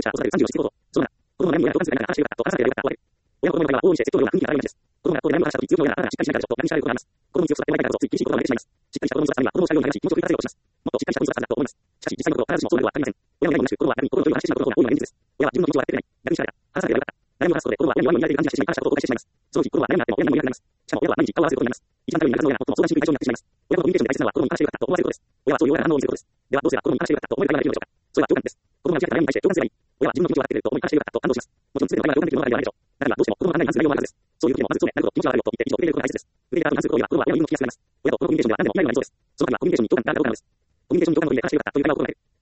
した子育て30をしつこうと、そのな、子供の悩みを親が相談する間に話してよかったと話されてよかったと追われる。親の子供の場合は往々にして説教量が雰囲気が上がるわけです。子供が悩みを話したとき強いようなあなたがしっかりしないからちょっと何しられることがあります。子供に強く育ててもらいたいからこそつい厳しい言葉が出てしまいます。しっかりした子供に育つためには子供を叱るようになり気持ちを振り出せようとします。もっとしっかりした子に育つんだと思います。しかし実際のところ必ずしもそうではありません。親の悩みをなし子供は逆に心の距離を離してしまうことの方が多いのが現実です。親は自分の気持ちを笑ってくれない。逆にしられた。話されてよかった。悩みを話すことで子供は親に弱いのを見られて感じがしてしまい話したことを後悔してしまいます。その時子供は悩みがあっても親にも言えなくなります。しかも親は毎日顔を合わせることになります。一番頼りになるの親が最も相談しにくい対象になってしまいます。親とコミュニケーションで大切なのは子供に話してよかったと思わせることです。親はそういう親が反応を見せることです。ではどうすれば子供に話してよかったと思える会話ができるのでしょうか。それは共感です。子供が開いた悩みに対して共感すればいい。親は自分の気持ちを分かってくれると思い話してよかったと感動します。もちろん全ての会話が共感できるものがあるわけでしょう。だからどうしても子供の考えに反する内容があるはずです。そういう時もまずなるほど気持ちはあるよと言って一度受け入れることが大切です。受け入れた後に反することには子供は親の言うのを聞きやすくなります。親とこのコミュニケーションでは何でもないようになりそうです。その時はコミュニケーションに共感があることがあるのです。コミュニケーションに共感の時で話してよかったという会話を行える。